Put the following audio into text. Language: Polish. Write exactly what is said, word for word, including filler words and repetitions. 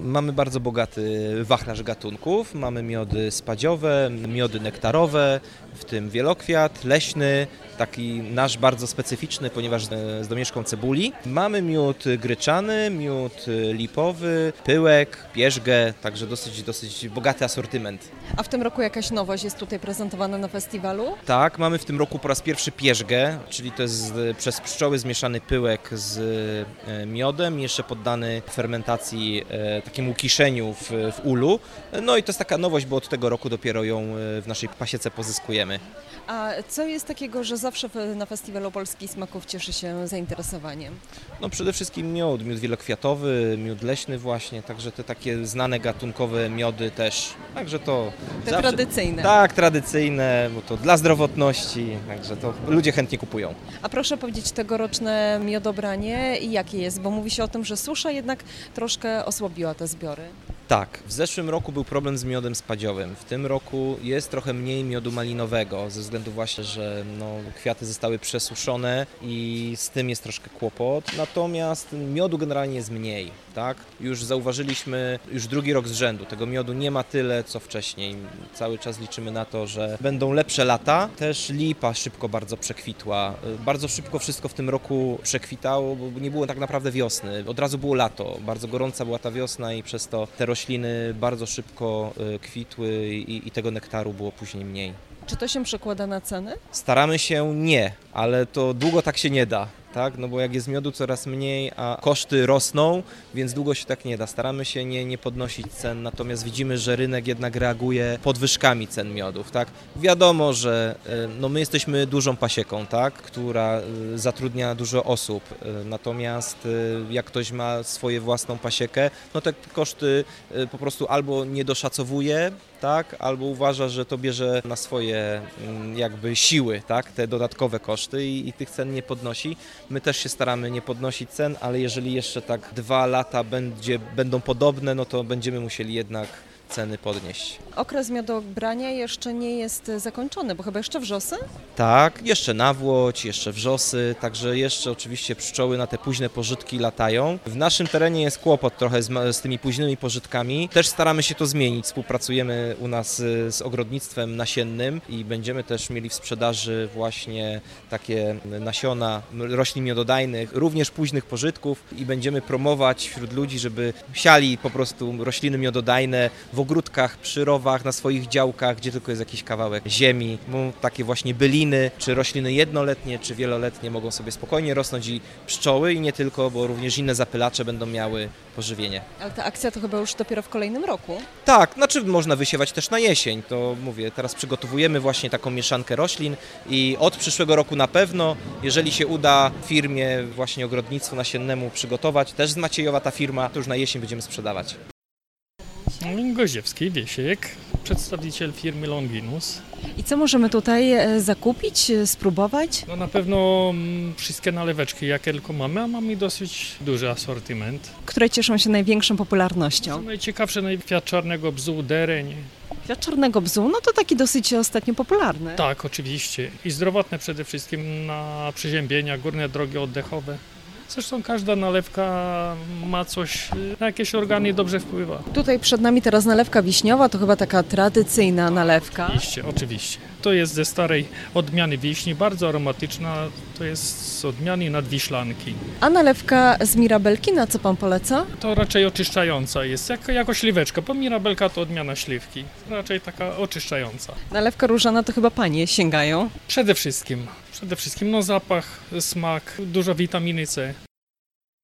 Mamy bardzo bogaty wachlarz gatunków. Mamy miody spadziowe, miody nektarowe, w tym wielokwiat, leśny, taki nasz bardzo specyficzny, ponieważ z domieszką cebuli. Mamy miód gryczany, miód lipowy, pyłek, pierzgę, także dosyć, dosyć bogaty asortyment. A w tym roku jakaś nowość jest tutaj prezentowana na festiwalu? Tak, mamy w tym roku po raz pierwszy pierzgę, czyli to jest przez pszczoły zmieszany pyłek z miodem, jeszcze poddany fermentacji, takiemu kiszeniu w, w ulu. No i to jest taka nowość, bo od tego roku dopiero ją w naszej pasiece pozyskujemy. A co jest takiego, że zawsze na Festiwalu Polskich Smaków cieszy się zainteresowaniem? No przede wszystkim miód, miód wielokwiatowy, miód leśny właśnie, także te takie znane gatunkowe miody też, także to... Te zawsze, tradycyjne. Tak, tradycyjne, bo to dla zdrowotności, także to ludzie chętnie kupują. A proszę powiedzieć, tegoroczne miodobranie i jakie jest? Bo mówi się o tym, że susza jednak troszkę osłabiła te zbiory. Tak, w zeszłym roku był problem z miodem spadziowym. W tym roku jest trochę mniej miodu malinowego, ze względu właśnie, że no, kwiaty zostały przesuszone i z tym jest troszkę kłopot. Natomiast miodu generalnie jest mniej, tak? Już zauważyliśmy, już drugi rok z rzędu, tego miodu nie ma tyle, co wcześniej. Cały czas liczymy na to, że będą lepsze lata. Też lipa szybko bardzo przekwitła. Bardzo szybko wszystko w tym roku przekwitało, bo nie było tak naprawdę wiosny. Od razu było lato, bardzo gorąca była ta wiosna i przez to te rośliny bardzo szybko kwitły i, i tego nektaru było później mniej. Czy to się przekłada na ceny? Staramy się nie, ale to długo tak się nie da. Tak? No bo jak jest miodu coraz mniej, a koszty rosną, więc długo się tak nie da. Staramy się nie, nie podnosić cen, natomiast widzimy, że rynek jednak reaguje podwyżkami cen miodów. Tak? Wiadomo, że no my jesteśmy dużą pasieką, tak? Która zatrudnia dużo osób, natomiast jak ktoś ma swoją własną pasiekę, no te koszty po prostu albo nie doszacowuje, tak? Albo uważa, że to bierze na swoje jakby siły, tak? Te dodatkowe koszty i, i tych cen nie podnosi. My też się staramy nie podnosić cen, ale jeżeli jeszcze tak dwa lata będzie, będą podobne, no to będziemy musieli jednak ceny podnieść. Okres miodobrania jeszcze nie jest zakończony, bo chyba jeszcze wrzosy? Tak, jeszcze nawłoć, jeszcze wrzosy, także jeszcze oczywiście pszczoły na te późne pożytki latają. W naszym terenie jest kłopot trochę z, z tymi późnymi pożytkami. Też staramy się to zmienić. Współpracujemy u nas z ogrodnictwem nasiennym i będziemy też mieli w sprzedaży właśnie takie nasiona roślin miododajnych, również późnych pożytków i będziemy promować wśród ludzi, żeby siali po prostu rośliny miododajne w ogródkach, przy rowach, na swoich działkach, gdzie tylko jest jakiś kawałek ziemi. Bo takie właśnie byliny, czy rośliny jednoletnie, czy wieloletnie mogą sobie spokojnie rosnąć i pszczoły i nie tylko, bo również inne zapylacze będą miały pożywienie. Ale ta akcja to chyba już dopiero w kolejnym roku? Tak, znaczy można wysiewać też na jesień, to mówię, teraz przygotowujemy właśnie taką mieszankę roślin i od przyszłego roku na pewno, jeżeli się uda firmie właśnie ogrodnictwu nasiennemu przygotować, też z Maciejowa ta firma, to już na jesień będziemy sprzedawać. Goździewski Wiesiek, przedstawiciel firmy Longinus. I co możemy tutaj zakupić, spróbować? No na pewno wszystkie naleweczki, jakie tylko mamy, a mamy dosyć duży asortyment. Które cieszą się największą popularnością? Najciekawsze kwiat czarnego bzu, dereń. Kwiat czarnego bzu, no to taki dosyć ostatnio popularny. Tak, oczywiście. I zdrowotne przede wszystkim na przeziębienia, górne drogi oddechowe. Zresztą każda nalewka ma coś, na jakieś organy dobrze wpływa. Tutaj przed nami teraz nalewka wiśniowa, to chyba taka tradycyjna nalewka. Oczywiście, oczywiście. To jest ze starej odmiany wiśni, bardzo aromatyczna, to jest z odmiany nadwiślanki. A nalewka z mirabelki, na co pan poleca? To raczej oczyszczająca jest, jak, jako śliweczka, bo mirabelka to odmiana śliwki, raczej taka oczyszczająca. Nalewka różana to chyba panie sięgają? Przede wszystkim, przede wszystkim no zapach, smak, dużo witaminy C.